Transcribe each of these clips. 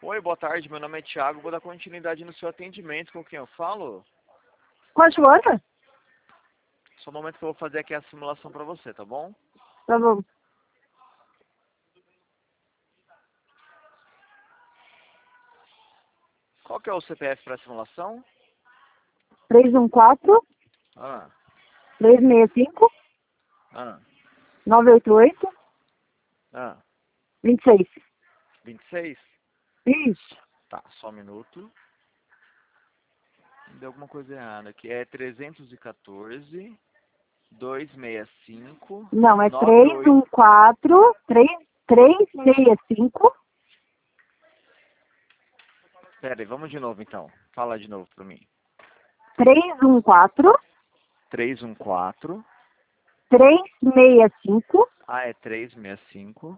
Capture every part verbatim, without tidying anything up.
Oi, boa tarde, meu nome é Thiago, vou dar continuidade no seu atendimento, com quem eu falo? Com a Joana? Só um momento que eu vou fazer aqui a simulação pra você, tá bom? Tá bom. Qual que é o C P F para simulação? três um quatro, Ah, três seis cinco, ah, nove oito oito, ah, dois seis. vinte e seis? Isso. Tá, só um minuto. Deu alguma coisa errada aqui. É trezentos e quatorze, duzentos e sessenta e cinco, Não, é noventa e três oito. um quatro, três seis cinco. Pera aí, vamos de novo então. Fala de novo pra mim. três um quatro, trezentos e quatorze. três seis cinco, Ah, é trezentos e sessenta e cinco.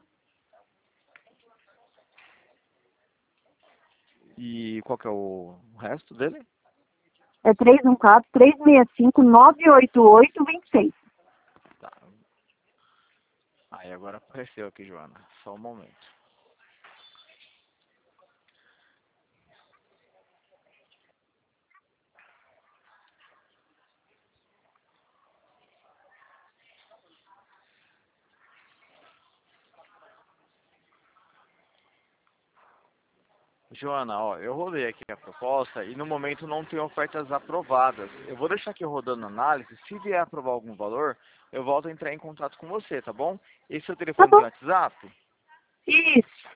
E qual que é o resto dele? é três um quatro, três seis cinco, nove oito oito, dois seis. Tá. Aí agora apareceu aqui, Joana. Só um momento. Joana, ó, eu rodei aqui a proposta e no momento não tem ofertas aprovadas. Eu vou deixar aqui rodando a análise. Se vier aprovar algum valor, eu volto a entrar em contato com você, tá bom? Esse seu Tá telefone bom. tem WhatsApp? Isso.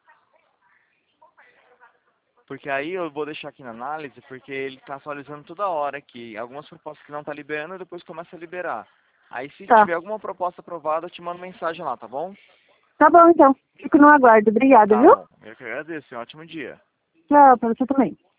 Porque aí eu vou deixar aqui na análise, porque ele está atualizando toda hora aqui. Algumas propostas que não tá liberando e depois começa a liberar. Aí se Tá. tiver alguma proposta aprovada, eu te mando mensagem lá, tá bom? Tá bom, então. Fico no aguardo. Obrigada, Tá viu? bom. Eu que agradeço. Um ótimo dia. Tchau, pra você também.